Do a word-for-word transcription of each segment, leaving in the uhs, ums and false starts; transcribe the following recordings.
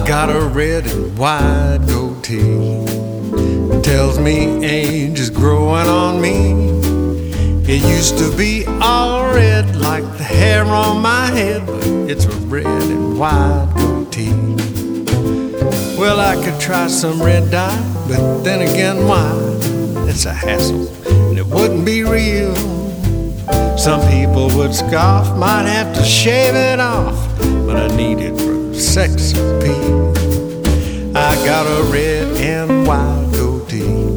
got a red and white goatee. It tells me age is growing on me. It used to be all red like the hair on my head, but it's a red and white goatee. Well, I could try some red dye, but then again, why? It's a hassle, and it wouldn't be real. Some people would scoff, might have to shave it off, but I need it for sex appeal. I got a red and white goatee.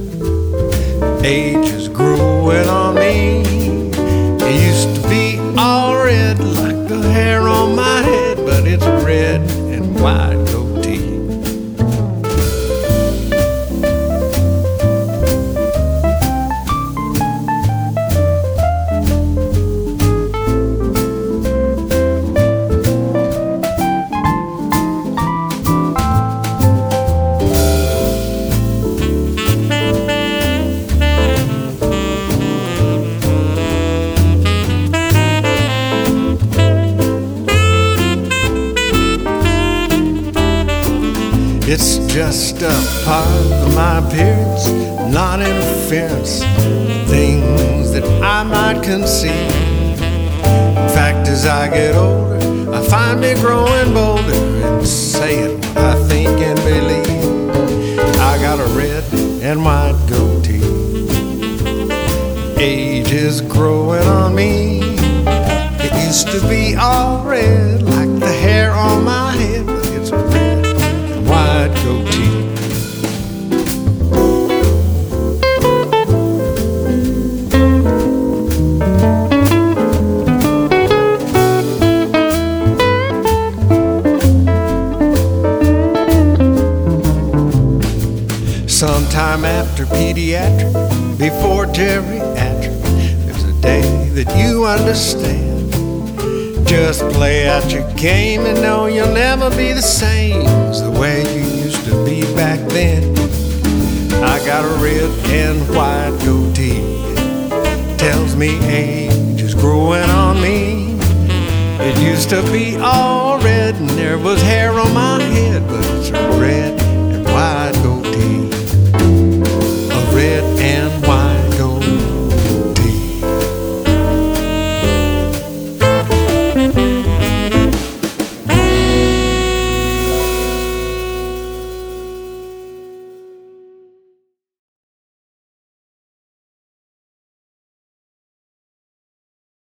Age is growing on me. It used to be all red like the hair on my head, but it's a red and white goatee. It's just a part of my appearance, not interference, things that I might concede. In fact, as I get older, I find me growing bolder and saying what I think and believe. I got a red and white goatee. Age is growing on me. It used to be all red like the hair on my head, but it's a red and white goatee. Sometime after pediatric, before geriatric, there's a day that you understand. Just play out your game and know you'll never be the same as the way you used to be back then. I got a red and white goatee. Tells me age is growing on me. It used to be all red and there was hair on my head, but it's a red